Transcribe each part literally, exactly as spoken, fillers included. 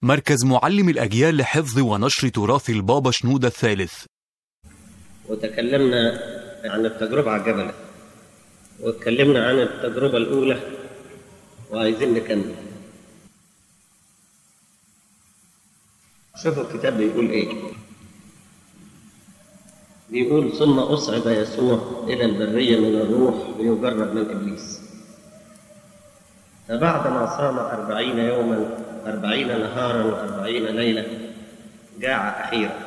مركز معلم الأجيال لحفظ ونشر تراث البابا شنودة الثالث. وتكلمنا عن التجربة على الجبل، واتكلمنا عن التجربة الأولى، وعايزين نكمل. شوفوا الكتاب بيقول إيه. بيقول: ثم أصعد يسوع إلى البرية من الروح ليجرب من إبليس. فبعدما صام أربعين يوما أربعين نهارا وأربعين ليلة جاع أخيرا،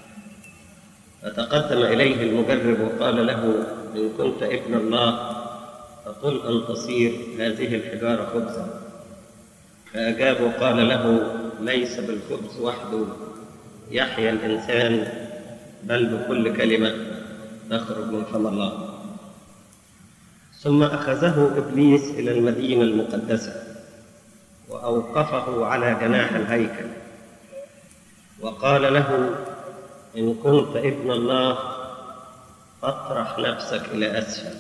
فتقدم إليه المجرب وقال له: إن كنت ابن الله فقل أن تصير هذه الحجارة خبزا. فأجاب وقال له: ليس بالخبز وحده يحيا الإنسان، بل بكل كلمة تخرج من فم الله. ثم أخذه إبليس إلى المدينة المقدسة وأوقفه على جناح الهيكل وقال له: إن كنت ابن الله فاطرح نفسك إلى أسفل،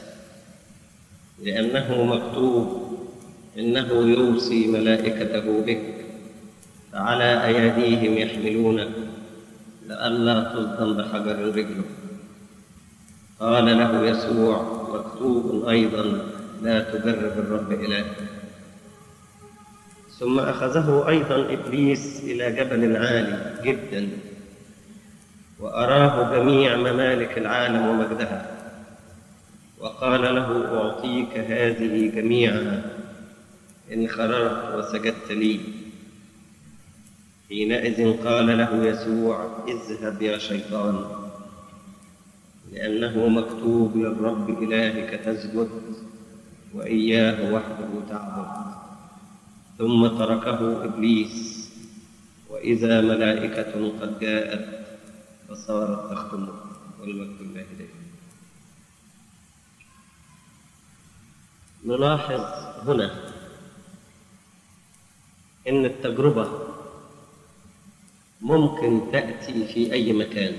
لأنه مكتوب: إنه يوصي ملائكته بك فعلى أيديهم يحملونك لئلا تصدم بحجر رجله. قال له يسوع: مكتوب أيضا: لا تجرب الرب إلهك. ثم أخذه أيضا إبليس إلى جبل عالي جدا وأراه جميع ممالك العالم ومجدها، وقال له: أعطيك هذه جميعها إن خررت وسجدت لي. حينئذ قال له يسوع: اذهب يا شيطان، لأنه مكتوب: للرب إلهك تسجد وإياه وحده تعبد. ثم تركه إبليس، وإذا ملائكة قد جاءت فصارت تخدمه، والمجد لله دائما. نلاحظ هنا إن التجربة ممكن تأتي في أي مكان.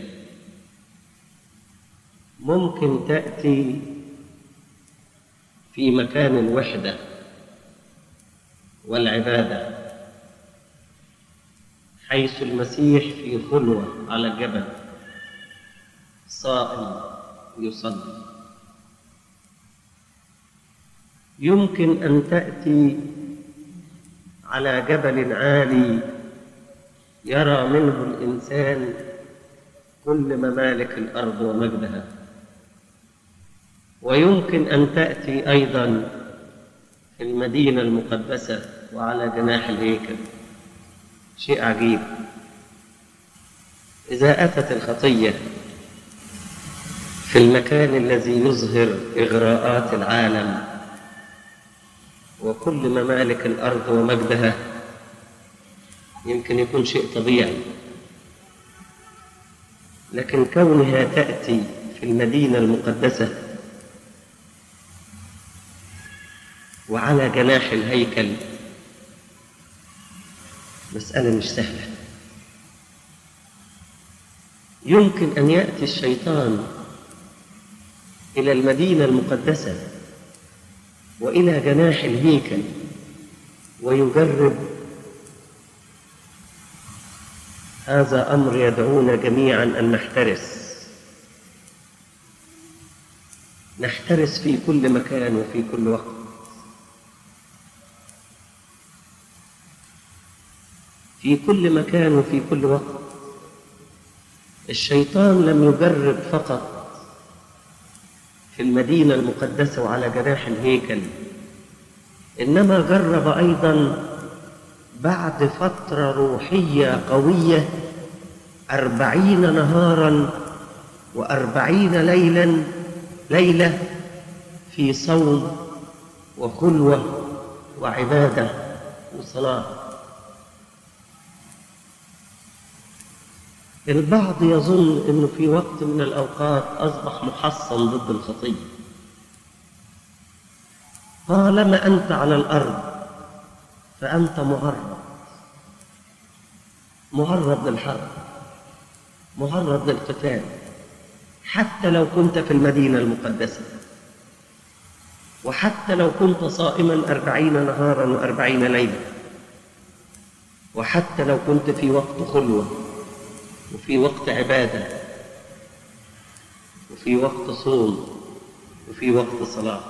ممكن تأتي في مكان الوحدة والعبادة، حيث المسيح في خلوة على الجبل صائم يصلي. يمكن أن تأتي على جبل عالي يرى منه الإنسان كل ممالك الأرض ومجدها. ويمكن أن تأتي أيضا في المدينة المقدسة وعلى جناح الهيكل. شيء عجيب. إذا أتت الخطية في المكان الذي يظهر إغراءات العالم وكل ممالك الأرض ومجدها، يمكن يكون شيء طبيعي، لكن كونها تأتي في المدينة المقدسة وعلى جناح الهيكل مسألة مش سهلة. يمكن أن يأتي الشيطان إلى المدينة المقدسة وإلى جناح الهيكل ويجرب. هذا أمر يدعونا جميعا أن نحترس نحترس في كل مكان وفي كل وقت. في كل مكان وفي كل وقت. الشيطان لم يجرب فقط في المدينة المقدسة وعلى جناح الهيكل، إنما جرب أيضا بعد فترة روحية قوية أربعين نهارا وأربعين ليلا ليلة في صوم وخلوة وعبادة وصلاة. البعض يظن أنه في وقت من الأوقات أصبح محصن ضد الخطية. طالما أنت على الأرض فأنت معرض معرض للحرب، معرض للقتال، حتى لو كنت في المدينة المقدسة، وحتى لو كنت صائما أربعين نهارا وأربعين ليلة. وحتى لو كنت في وقت خلوة وفي وقت عبادة وفي وقت صوم وفي وقت صلاة.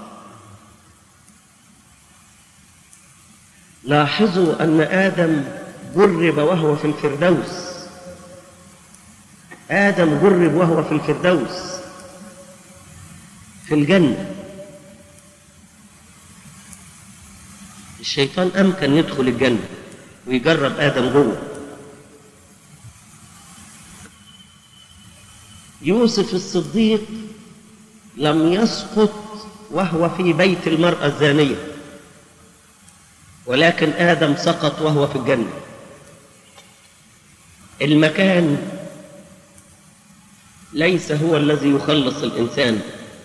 لاحظوا أن آدم جرب وهو في الفردوس. آدم جرب وهو في الفردوس في الجنة. الشيطان أمكن يدخل الجنة ويجرب آدم جوه. يوسف الصديق لم يسقط وهو في بيت المرأة الزانية، ولكن آدم سقط وهو في الجنة. المكان ليس هو الذي يخلص الإنسان،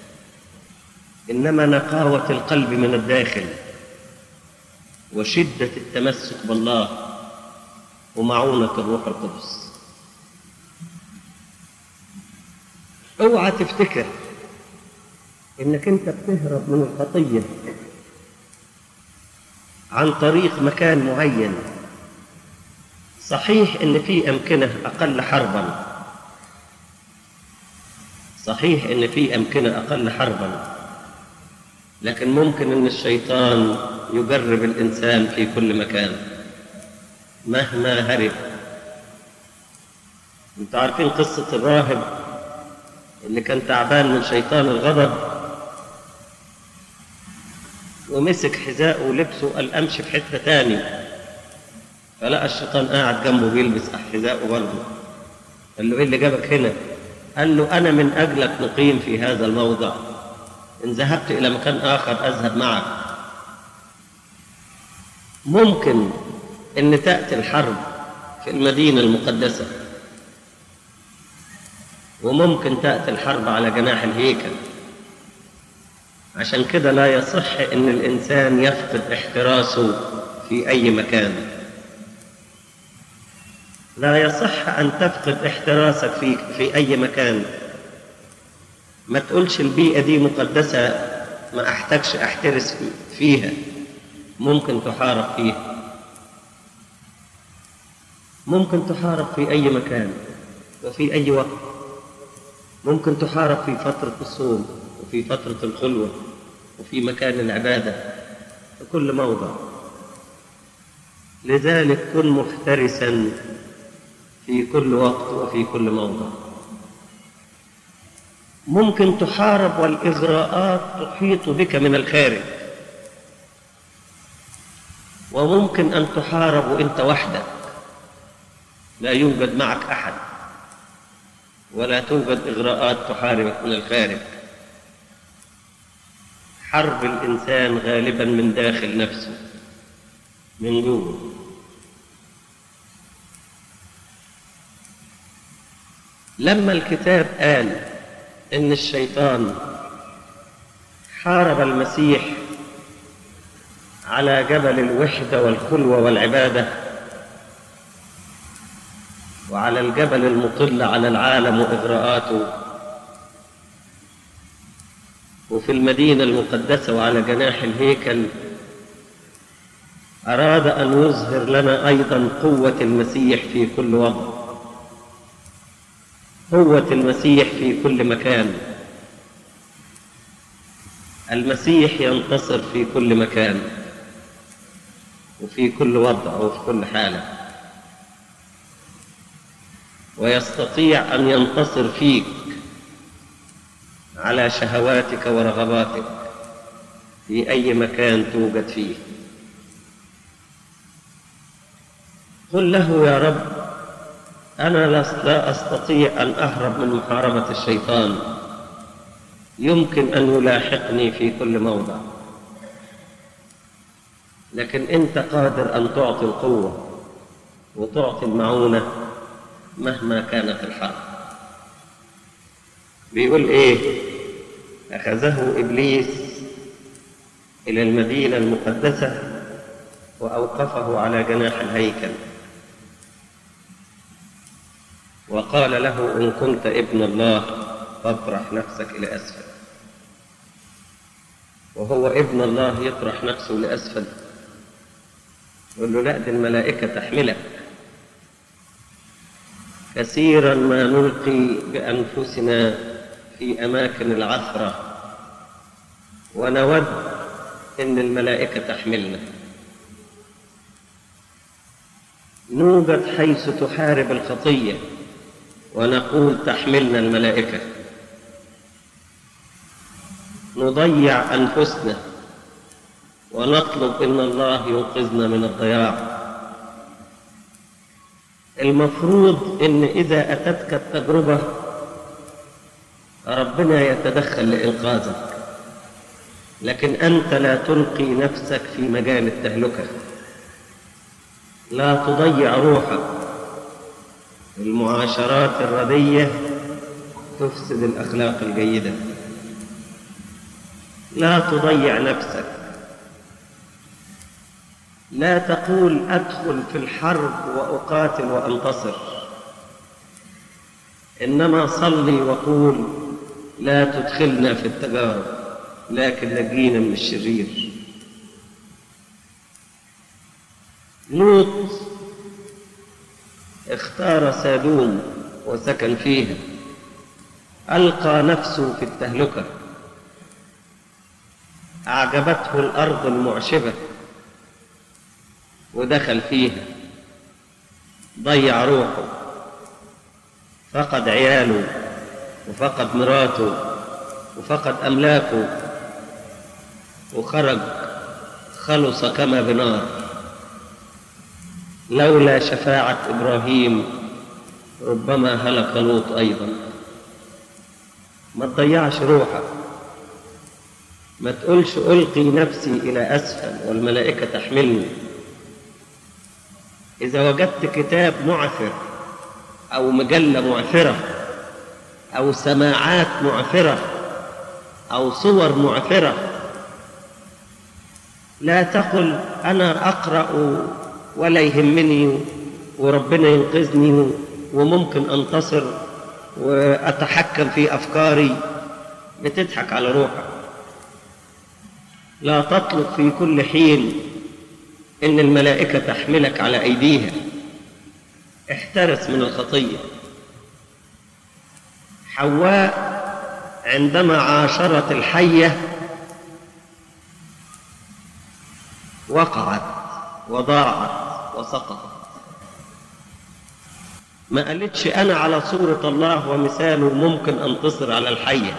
إنما نقاوة القلب من الداخل وشدة التمسك بالله ومعونة الروح القدس. اوعى تفتكر انك انت بتهرب من الخطية عن طريق مكان معين. صحيح ان في امكنة اقل حربا، صحيح ان في امكنة اقل حربا، لكن ممكن ان الشيطان يجرب الانسان في كل مكان مهما هرب. انتوا عارفين قصة الراهب اللي كان تعبان من شيطان الغضب ومسك حذاءه ولبسه قال امشي في حتة تاني، فلقى الشيطان قاعد جنبه بيلبس حذاءه برضه. قال له ايه اللي جابك هنا؟ قال له انا من اجلك نقيم في هذا الموضع، ان ذهبت الى مكان اخر اذهب معك. ممكن ان تأتي الحرب في المدينة المقدسة، وممكن تأتي الحرب على جناح الهيكل. عشان كده لا يصح ان الانسان يفقد احتراسه في اي مكان. لا يصح ان تفقد احتراسك في في اي مكان. ما تقولش البيئة دي مقدسة ما احتاجش احترس فيها. ممكن تحارب فيها، ممكن تحارب في اي مكان وفي اي وقت. ممكن تحارب في فترة الصوم وفي فترة الخلوة وفي مكان العبادة، في كل موضع. لذلك كن محترسا في كل وقت وفي كل موضع. ممكن تحارب والإغراءات تحيط بك من الخارج، وممكن أن تحارب وإنت وحدك، لا يوجد معك أحد ولا توجد إغراءات تحاربك من الخارج. حرب الإنسان غالبا من داخل نفسه، من جوه. لما الكتاب قال إن الشيطان حارب المسيح على جبل الوحدة والخلوة والعبادة، وعلى الجبل المطل على العالم وإغراءاته، وفي المدينة المقدسة وعلى جناح الهيكل، أراد أن يظهر لنا أيضا قوة المسيح في كل وضع، قوة المسيح في كل مكان. المسيح ينتصر في كل مكان وفي كل وضع وفي كل حالة، ويستطيع أن ينتصر فيك على شهواتك ورغباتك في أي مكان توجد فيه. قل له يا رب أنا لا أستطيع أن أهرب من محاربة الشيطان، يمكن أن يلاحقني في كل موضع، لكن أنت قادر أن تعطي القوة وتعطي المعونة مهما كانت الحرب. بيقول إيه؟ أخذه إبليس إلى المدينة المقدسة وأوقفه على جناح الهيكل وقال له إن كنت ابن الله فاطرح نفسك إلى أسفل. وهو ابن الله يطرح نفسه لأسفل؟ يقول له لا، دي الملائكة تحملك. كثيرا ما نلقي بأنفسنا في أماكن العثرة ونود إن الملائكة تحملنا. نوجد حيث تحارب الخطية ونقول تحملنا الملائكة. نضيع أنفسنا ونطلب إن الله ينقذنا من الضياع. المفروض إن إذا أتتك التجربة ربنا يتدخل لإنقاذك، لكن أنت لا تلقي نفسك في مجال التهلكة. لا تضيع روحك. المعاشرات الردية تفسد الأخلاق الجيدة. لا تضيع نفسك. لا تقول أدخل في الحرب وأقاتل وأنتصر، إنما صلي وقول لا تدخلنا في التجارب لكن نجينا من الشرير. لوط اختار سادوم وسكن فيها، ألقى نفسه في التهلكة. أعجبته الأرض المعشبة ودخل فيها، ضيع روحه، فقد عياله وفقد مراته وفقد أملاكه، وخرج خلص كما بنار. لولا شفاعة إبراهيم ربما هلك لوط أيضا. ما تضيعش روحك. ما تقولش ألقي نفسي إلى أسفل والملائكة تحملني. إذا وجدت كتاب معثر أو مجلة معثرة أو سماعات معثرة أو صور معثرة، لا تقل أنا أقرأ ولا يهمني وربنا ينقذني وممكن أنتصر وأتحكم في أفكاري. بتضحك على روحك. لا تطلب في كل حين إن الملائكة تحملك على أيديها. احترس من الخطية. حواء عندما عاشرت الحية وقعت وضاعت وسقطت. ما قالتش أنا على صورة الله ومثاله ممكن أنتصر على الحية.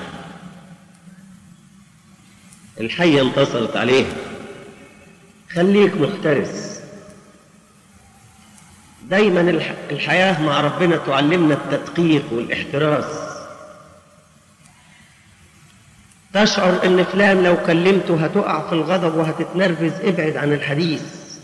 الحية انتصرت عليها. خليك محترس. دايما الحياة مع ربنا تعلمنا التدقيق والاحتراس. تشعر ان فلان لو كلمته هتقع في الغضب وهتتنرفز، ابعد عن الحديث.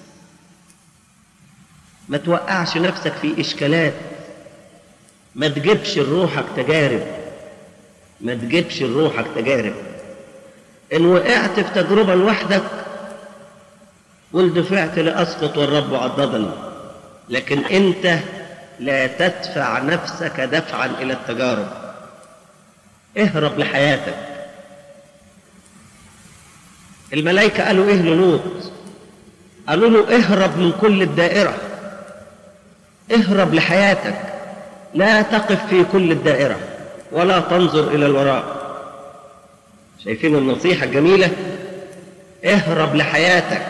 ما توقعش نفسك في اشكالات. ما تجيبش لروحك تجارب. ما تجيبش لروحك تجارب. ان وقعت في تجربة لوحدك قل دفعت لأسقط والرب عضدني، لكن انت لا تدفع نفسك دفعا الى التجارب. اهرب لحياتك. الملائكة قالوا ايه للوط؟ قالوا له اهرب من كل الدائرة. اهرب لحياتك. لا تقف في كل الدائرة ولا تنظر الى الوراء. شايفين النصيحة الجميلة؟ اهرب لحياتك.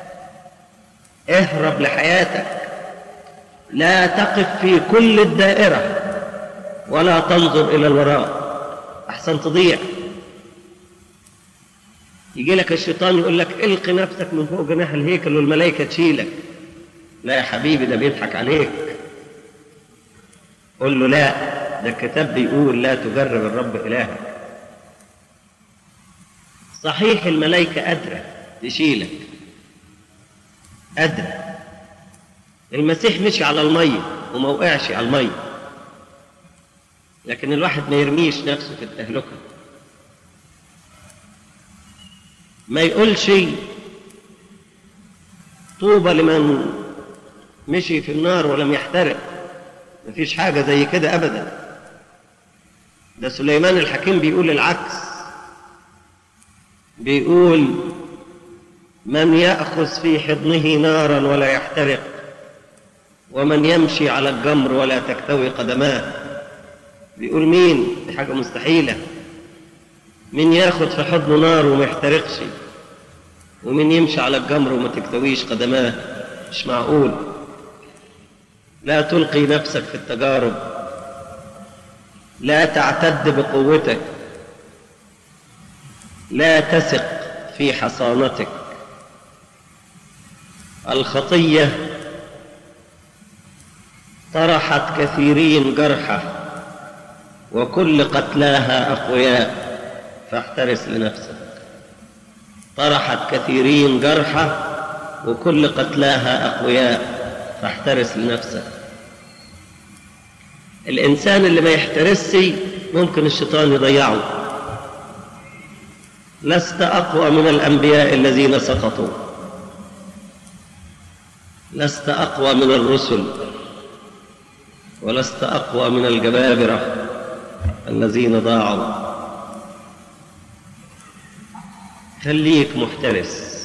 اهرب لحياتك. لا تقف في كل الدائرة ولا تنظر إلى الوراء أحسن تضيع. يجي لك الشيطان يقول لك القي نفسك من فوق جناح الهيكل والملائكة تشيلك. لا يا حبيبي، ده بيضحك عليك. قل له لا، ده الكتاب بيقول لا تجرب الرب إلهك. صحيح الملائكة قادرة تشيلك، قادرة. المسيح مشي على المية وما وقعش على المية، لكن الواحد ما يرميش نفسه في التهلكة. ما يقولش طوبى لمن مشي في النار ولم يحترق. ما فيش حاجة زي كده أبدا. ده سليمان الحكيم بيقول العكس. بيقول من يأخذ في حضنه نارا ولا يحترق، ومن يمشي على الجمر ولا تكتوي قدماه. بيقول مين؟ دي حاجة مستحيلة. مين ياخد في حضنه نار وما يحترقش، ومين يمشي على الجمر وما تكتويش قدماه؟ مش معقول. لا تلقي نفسك في التجارب، لا تعتد بقوتك، لا تثق في حصانتك. الخطية طرحت كثيرين جرحى، وكل قتلاها أقوياء، فاحترس لنفسك. طرحت كثيرين جرحى، وكل قتلاها أقوياء، فاحترس لنفسك. الإنسان اللي ما يحترسش ممكن الشيطان يضيعه. لست أقوى من الأنبياء الذين سقطوا، لست أقوى من الرسل، ولست أقوى من الجبابرة الذين ضاعوا. خليك محترس.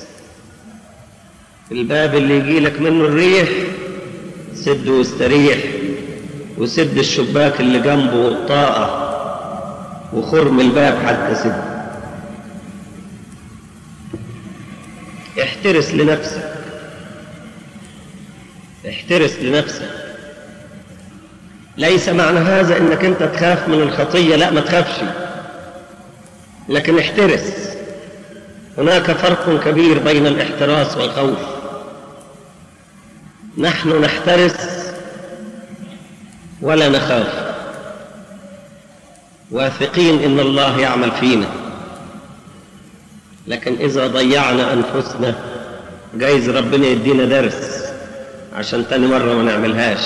الباب اللي يجيلك منه الريح سد واستريح، وسد الشباك اللي جنبه والطاقة، وخرم الباب حتى سد. احترس لنفسك، احترس لنفسك. ليس معنى هذا انك انت تخاف من الخطية، لا ما تخافش، لكن احترس. هناك فرق كبير بين الاحتراس والخوف. نحن نحترس ولا نخاف، واثقين ان الله يعمل فينا. لكن اذا ضيعنا انفسنا جايز ربنا يدينا درس عشان تاني مرة ما نعملهاش.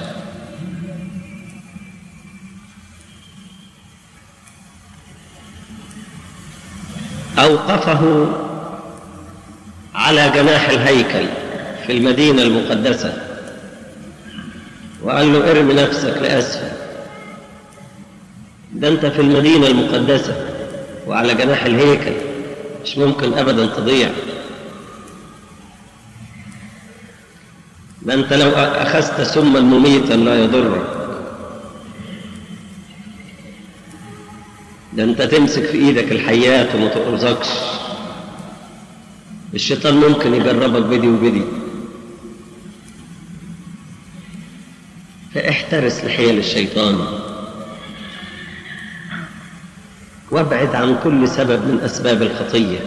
أوقفه على جناح الهيكل في المدينة المقدسة وقال له ارمي نفسك لأسفل. ده أنت في المدينة المقدسة وعلى جناح الهيكل، مش ممكن أبدا تضيع. ده أنت لو أخذت سما مميتا لا يضرك. ده أنت تمسك في إيدك الحياة وما تقرصكش. الشيطان ممكن يجربك بدي وبدي، فاحترس لحيل الشيطان، وابعد عن كل سبب من أسباب الخطية.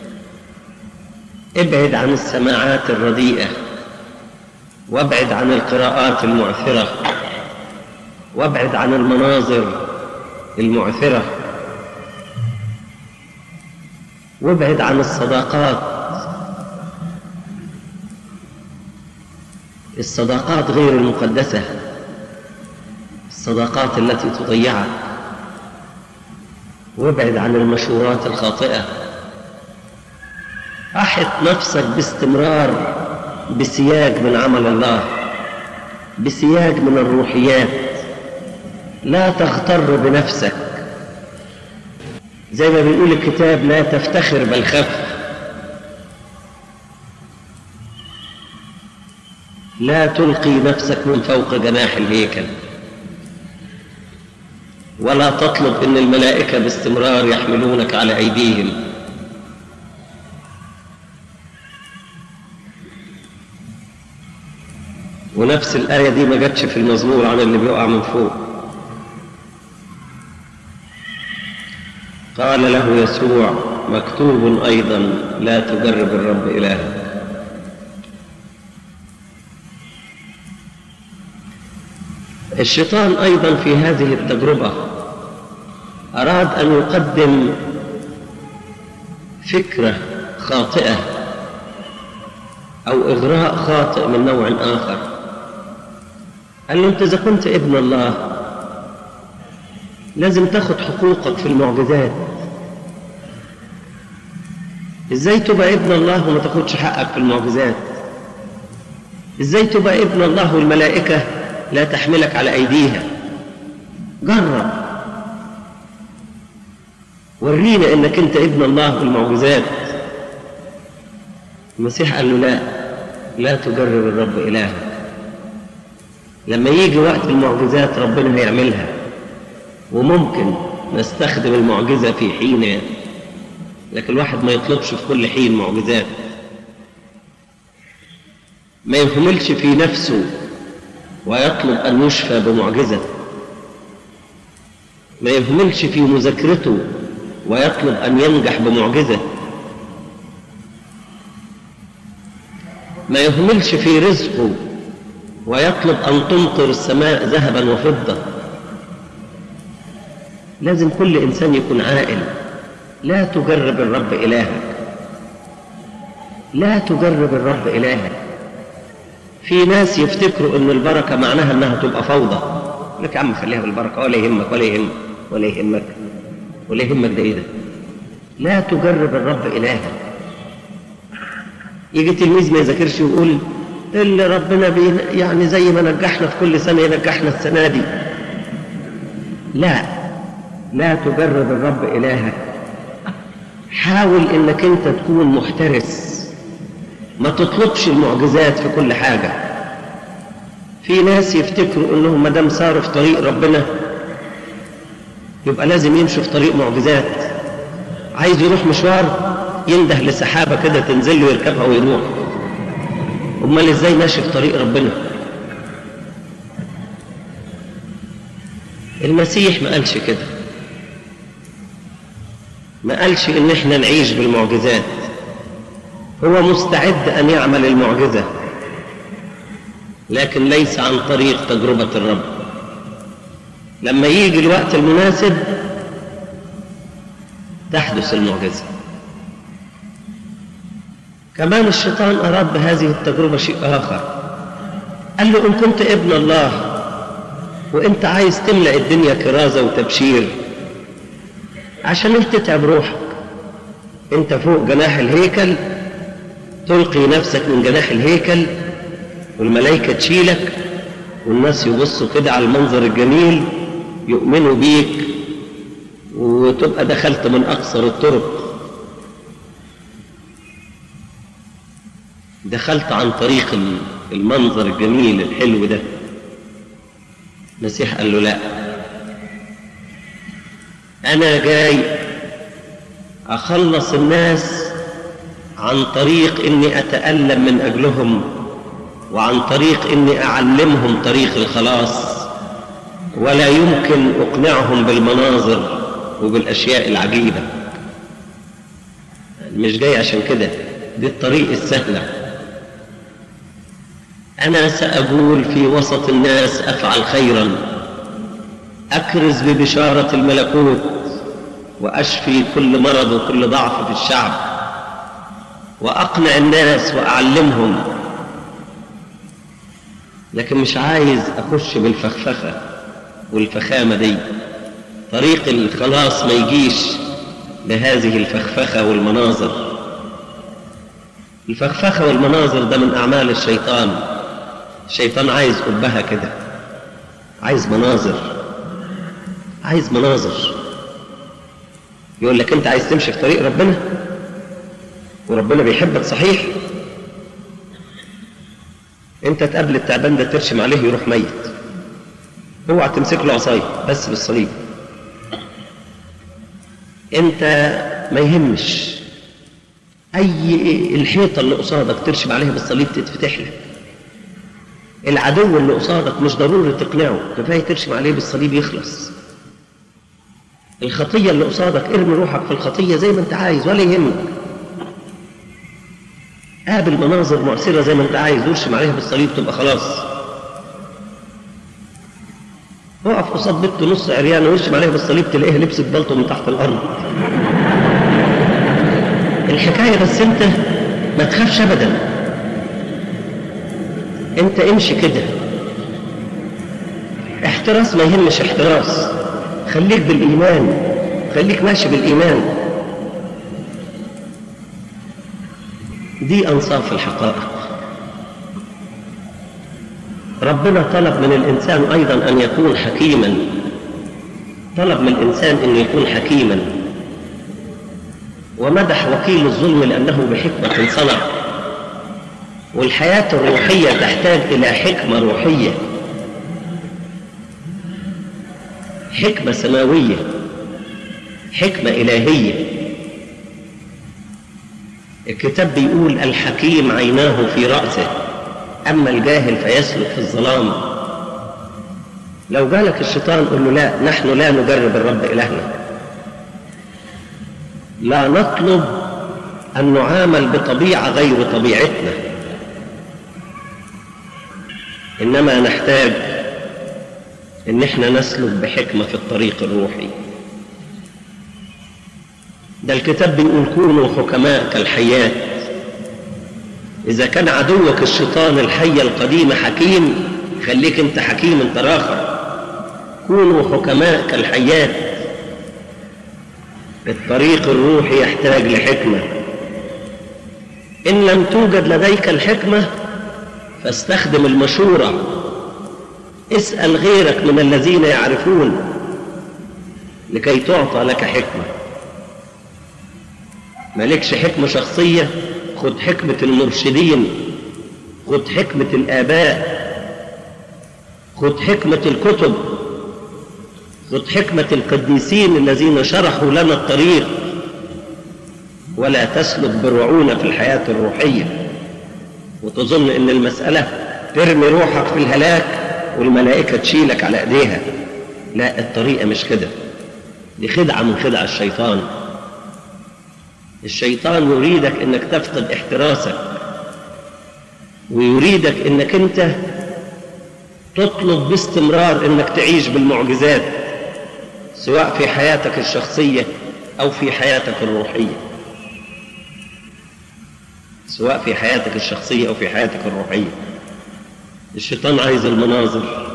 ابعد عن السماعات الرديئة، وابعد عن القراءات المعثرة، وابعد عن المناظر المعثرة، وابعد عن الصداقات. الصداقات غير المقدسة، الصداقات التي تضيعك. وابعد عن المشورات الخاطئة. أحط نفسك باستمرار بسياج من عمل الله، بسياج من الروحيات. لا تغتر بنفسك، زي ما بيقول الكتاب لا تفتخر بل خف. لا تلقي نفسك من فوق جناح الهيكل، ولا تطلب ان الملائكة باستمرار يحملونك على ايديهم. ونفس الآية دي ما جاتش في المزمور عن اللي بيقع من فوق. قال له يسوع مكتوب أيضا لا تجرب الرب إلهك. الشيطان أيضا في هذه التجربة أراد أن يقدم فكرة خاطئة أو إغراء خاطئ من نوع آخر. قال له أنت إذا كنت ابن الله لازم تاخد حقوقك في المعجزات. إزاي تبقى ابن الله وما تاخدش حقك في المعجزات؟ إزاي تبقى ابن الله والملائكة لا تحملك على أيديها؟ جرب، ورينا إنك أنت ابن الله بالمعجزات. المسيح قال له لا، لا تجرب الرب إلهك. لما يجي وقت المعجزات ربنا هيعملها، وممكن نستخدم المعجزة في حين، لكن الواحد ما يطلبش في كل حين معجزات، ما يهملش في نفسه ويطلب أن يشفى بمعجزة، ما يهملش في مذاكرته ويطلب أن ينجح بمعجزة، ما يهملش في رزقه ويطلب أن تمطر السماء ذهبا وفضة. لازم كل إنسان يكون عاقل. لا تجرب الرب إلهك، لا تجرب الرب إلهك. في ناس يفتكروا أن البركة معناها أنها تبقى فوضى، لك يا عم خليها بالبركة ولا يهمك ولا يهمك ولا يهمك ولا يهمك ده إيه ده؟ لا تجرب الرب إلهك. يجي تلميذ ما يذاكرش ويقول اللي ربنا بين يعني زي ما نجحنا في كل سنة ينجحنا السنة دي. لا، لا تجرب الرب إلهك. حاول إنك أنت تكون محترس، ما تطلبش المعجزات في كل حاجة. في ناس يفتكروا إنهم ما دام صاروا في طريق ربنا يبقى لازم يمشوا في طريق معجزات. عايز يروح مشوار ينده لسحابة كده تنزل له يركبها ويروح. أمال إزاي ماشي في طريق ربنا؟ المسيح ما قالش كده، ما قالش إن إحنا نعيش بالمعجزات. هو مستعد أن يعمل المعجزة، لكن ليس عن طريق تجربة الرب. لما يجي الوقت المناسب تحدث المعجزة. كمان الشيطان أراد بهذه التجربة شيء آخر. قال له إن كنت ابن الله وإنت عايز تملأ الدنيا كرازة وتبشير، عشان إنت تتعب روحك. إنت فوق جناح الهيكل، تلقي نفسك من جناح الهيكل والملائكة تشيلك والناس يبصوا كده على المنظر الجميل يؤمنوا بيك وتبقى دخلت من أقصر الطرق، دخلت عن طريق المنظر الجميل الحلو ده. المسيح قال له لا، أنا جاي أخلص الناس عن طريق إني أتألم من أجلهم، وعن طريق إني أعلمهم طريق الخلاص، ولا يمكن أقنعهم بالمناظر وبالأشياء العجيبة. مش جاي عشان كده، دي الطريق السهلة. أنا سأقول في وسط الناس أفعل خيرا، أكرز ببشارة الملكوت وأشفي كل مرض وكل ضعف في الشعب، وأقنع الناس وأعلمهم. لكن مش عايز أخش بالفخفخة والفخامة دي. طريق الخلاص ما يجيش بهذه الفخفخة والمناظر. الفخفخة والمناظر ده من أعمال الشيطان. الشيطان عايز قبها كده، عايز مناظر، عايز مناظر. يقول لك أنت عايز تمشي في طريق ربنا وربنا بيحبك صحيح، أنت تقابل التعبان ده ترشم عليه يروح ميت، اوعى تمسك له عصاية بس بالصليب. أنت ما يهمش أي الحيطة اللي قصادك ترشم عليها بالصليب تتفتح لك. العدو اللي قصادك مش ضروري تقنعه، كفاية ترشم عليه بالصليب يخلص. الخطية اللي قصادك ارمي روحك في الخطية زي ما انت عايز ولا يهمك. قابل مناظر مؤثرة زي ما انت عايز وارشم عليها بالصليب تبقى خلاص. وقف قصاد بنت نص عريانة وارشم عليها بالصليب تلاقيها لبست بلطو من تحت الأرض. الحكاية بس انت ما تخافش أبدا، انت امشي كده. احتراس ما يهمش احتراس، خليك بالإيمان، خليك ماشي بالإيمان. دي أنصاف الحقائق. ربنا طلب من الإنسان أيضا أن يكون حكيما، طلب من الإنسان أن يكون حكيما، ومدح وكيل الظلم لأنه بحكمة صنع. والحياة الروحية تحتاج إلى حكمة روحية، حكمة سماوية، حكمة إلهية. الكتاب بيقول الحكيم عيناه في رأسه، أما الجاهل فيسلك في الظلام. لو جالك الشيطان قل له لا، نحن لا نجرب الرب إلهنا، لا نطلب أن نعامل بطبيعة غير طبيعتنا، إنما نحتاج إن احنا نسلك بحكمة في الطريق الروحي. ده الكتاب بيقول كونوا حكماء كالحيات. إذا كان عدوك الشيطان الحية القديمة حكيم، خليك انت حكيم انت راخر. كونوا حكماء كالحيات. الطريق الروحي يحتاج لحكمة. إن لم توجد لديك الحكمة فاستخدم المشورة، اسأل غيرك من الذين يعرفون لكي تعطى لك حكمة. مالكش حكمة شخصية، خد حكمة المرشدين، خد حكمة الآباء، خد حكمة الكتب، خد حكمة القديسين الذين شرحوا لنا الطريق. ولا تسلك برعونة في الحياة الروحية وتظن ان المسألة ترمي روحك في الهلاك والملائكة تشيلك على ايديها. لا، الطريقة مش كده، دي خدعة من خدع الشيطان. الشيطان يريدك انك تفقد احتراسك، ويريدك انك انت تطلب باستمرار انك تعيش بالمعجزات، سواء في حياتك الشخصية او في حياتك الروحية. سواء في حياتك الشخصية أو في حياتك الروحية. الشيطان عايز المناظر،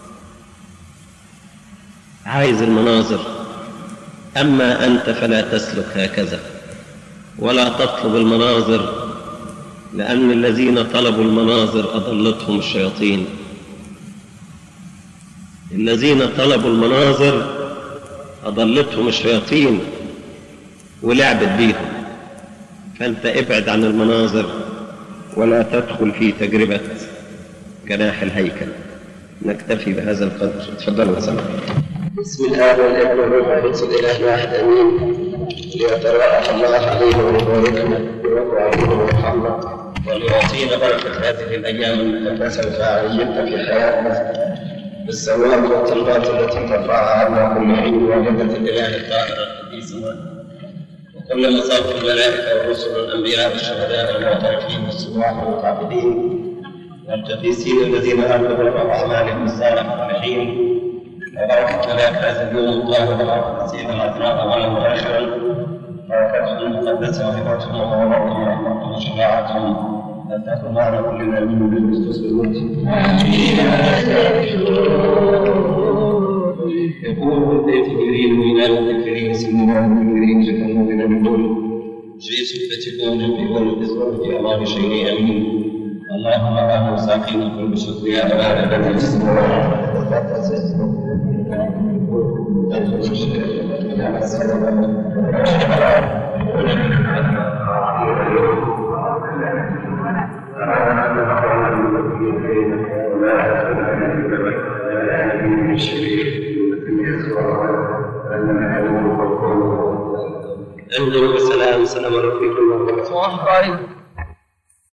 عايز المناظر. أما أنت فلا تسلك هكذا، ولا تطلب المناظر، لأن الذين طلبوا المناظر أضلتهم الشياطين. الذين طلبوا المناظر أضلتهم الشياطين ولعبت بيهم. فأنت ابعد عن المناظر ولا تدخل في تجربة جناح الهيكل. نكتفي بهذا القدر. تفضلوا وسلام. بسم الله والابن والروح القدس الاله واحد امين. ليتراءى الله علينا ويباركنا ويرفع ويرحمنا وليعطينا بركه هذه الايام المقدسه وفاعليتها في حياتنا بالثواب والطلبات التي ترفعها عنا كل حين وجدت الاله الطاهر القديس وكل مصاف الملائكه والرسل والانبياء والشهداء والمعترفين والصباح والمتعبدين والقديسين الذين امنوا باعمالهم الصالحه والحين وبركة ملاك هذا اليوم الطاهر والقدسين الأطراف أولا وآخرا، بركتهم المقدسة وهبتهم ومباركهم ورحمتهم وشفاعتهم لا تكن معنا كلنا من بالكريستوس بالموت. يقول بيت جبريل وإله الكريم سيدنا الكريم جهنم من النور جيسو فتكون جنبي إزور في أمان شيء أمين. اللهم آمن ساقينا كل بشكر يا أبانا الذي في السماوات. أهلا وسهلا. سلام عليكم ورحمة الله وبركاته.